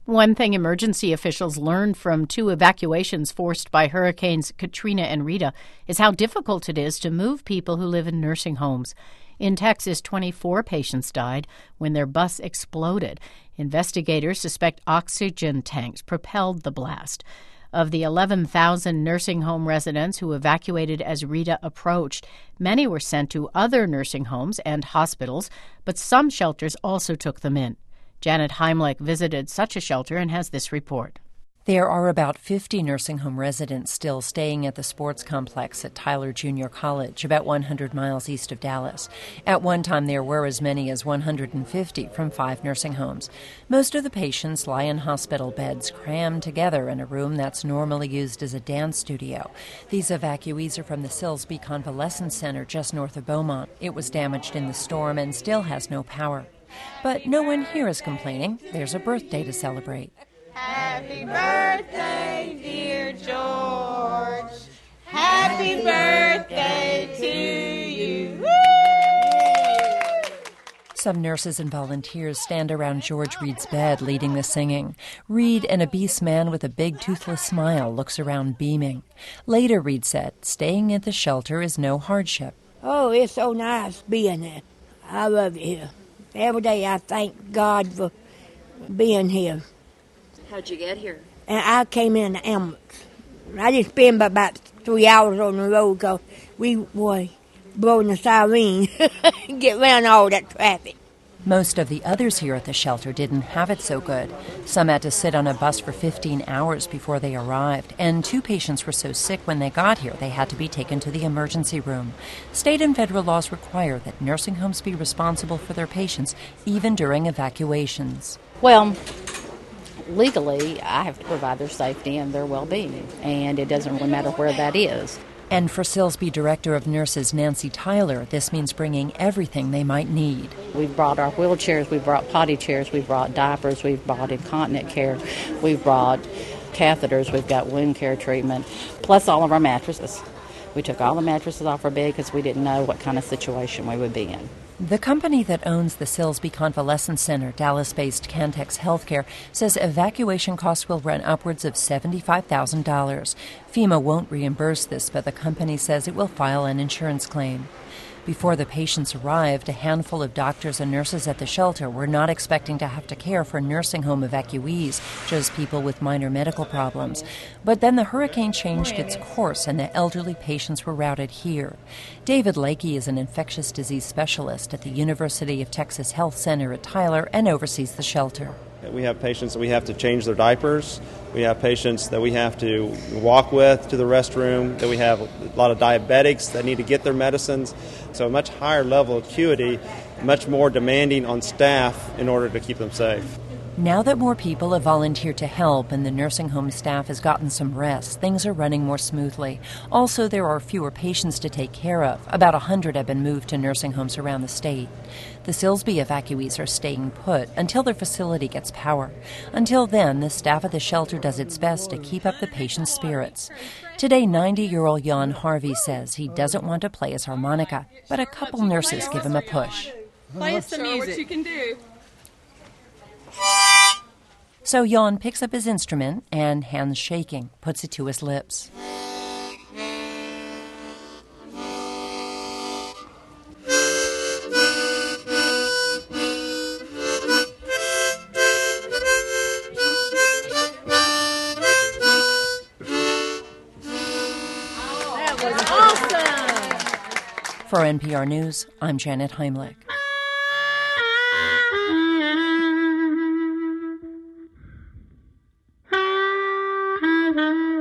One thing emergency officials learned from two evacuations forced by Hurricanes Katrina and Rita is how difficult it is to move people who live in nursing homes. In Texas, 24 patients died when their bus exploded. Investigators suspect oxygen tanks propelled the blast. Of the 11,000 nursing home residents who evacuated as Rita approached, many were sent to other nursing homes and hospitals, but some shelters also took them in. Janet Heimlich visited such a shelter and has this report. There are about 50 nursing home residents still staying at the sports complex at Tyler Junior College, about 100 miles east of Dallas. At one time, there were as many as 150 from 5 nursing homes. Most of the patients lie in hospital beds crammed together in a room that's normally used as a dance studio. These evacuees are from the Silsbee Convalescent Center just north of Beaumont. It was damaged in the storm and still has no power. But no one here is complaining. There's a birthday to celebrate. Happy birthday, dear George. Happy birthday to you. Woo! Some nurses and volunteers stand around George Reed's bed leading the singing. Reed, an obese man with a big toothless smile, looks around beaming. Later, Reed said, staying at the shelter is no hardship. Oh, it's so nice being here. I love it here. Every day I thank God for being here. How'd you get here? And I came in the ambulance. I just spent about 3 hours on the road because we were blowing the siren, get around all that traffic. Most of the others here at the shelter didn't have it so good. Some had to sit on a bus for 15 hours before they arrived, and 2 patients were so sick when they got here they had to be taken to the emergency room. State and federal laws require that nursing homes be responsible for their patients, even during evacuations. Well, legally, I have to provide their safety and their well-being, and it doesn't really matter where that is. And for Silsbee Director of Nurses Nancy Tyler, this means bringing everything they might need. We've brought our wheelchairs, we've brought potty chairs, we've brought diapers, we've brought incontinent care, we've brought catheters, we've got wound care treatment, plus all of our mattresses. We took all the mattresses off our bed because we didn't know what kind of situation we would be in. The company that owns the Silsbee Convalescent Center, Dallas-based Cantex Healthcare, says evacuation costs will run upwards of $75,000. FEMA won't reimburse this, but the company says it will file an insurance claim. Before the patients arrived, a handful of doctors and nurses at the shelter were not expecting to have to care for nursing home evacuees, just people with minor medical problems. But then the hurricane changed its course and the elderly patients were routed here. David Lakey is an infectious disease specialist at the University of Texas Health Center at Tyler and oversees the shelter. We have patients that we have to change their diapers. We have patients that we have to walk with to the restroom, that we have a lot of diabetics that need to get their medicines. So a much higher level of acuity, much more demanding on staff in order to keep them safe. Now that more people have volunteered to help and the nursing home staff has gotten some rest, things are running more smoothly. Also, there are fewer patients to take care of. About 100 have been moved to nursing homes around the state. The Silsbee evacuees are staying put until their facility gets power. Until then, the staff at the shelter does its best to keep up the patients' spirits. Today, 90-year-old Jan Harvey says he doesn't want to play his harmonica, but a couple nurses give him a push. Play us some music. What you can do. So Jan picks up his instrument and, hands shaking, puts it to his lips. That was awesome! For NPR News, I'm Janet Heimlich. Mm-hmm.